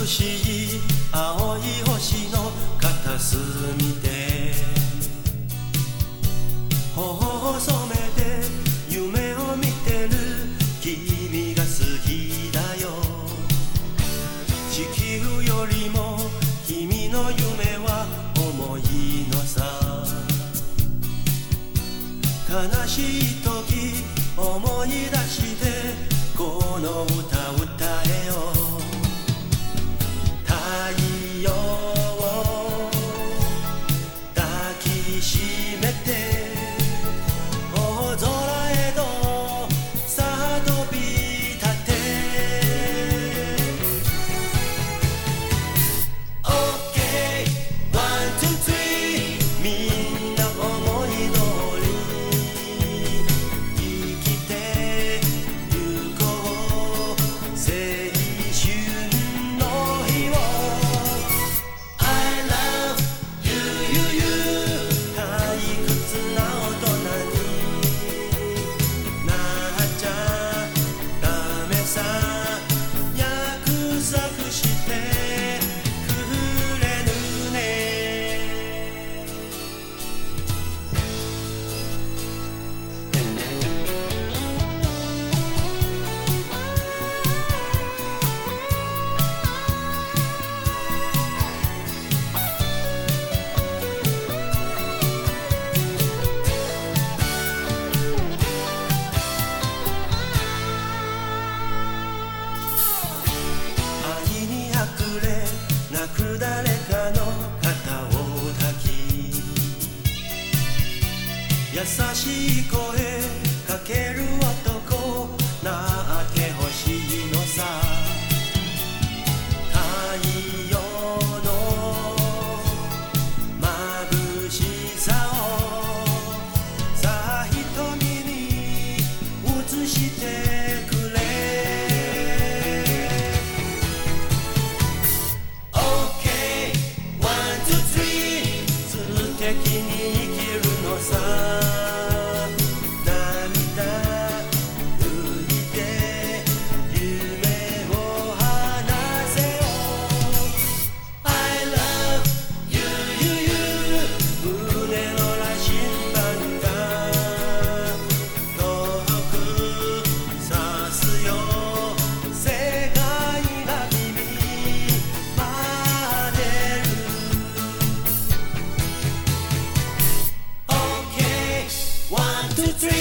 美しい青い星の片隅で頬を染めて夢を見てる君が好きだよ。地球よりも君の夢は重いのさ。悲しい時思い出してこの歌歌えよ。太陽を抱きしめて大空へとさあ飛び立て OK ワンツースリーみんな思い通り生きてゆこう青春の日を I love you you you 退屈な大人になっちゃダメさ。約束してくれるね。愛にあふれ泣く誰かの肩を抱き優しい声かける男なってほしいのさ。太陽の眩しさをさあ瞳に映してくれ。OK ワンツースリー素敵に生きるのさ。涙拭いて夢を話せよ。I love you you you 胸の羅針盤が遠くさすよ。世界が君待ってる。 OK ワンツースリー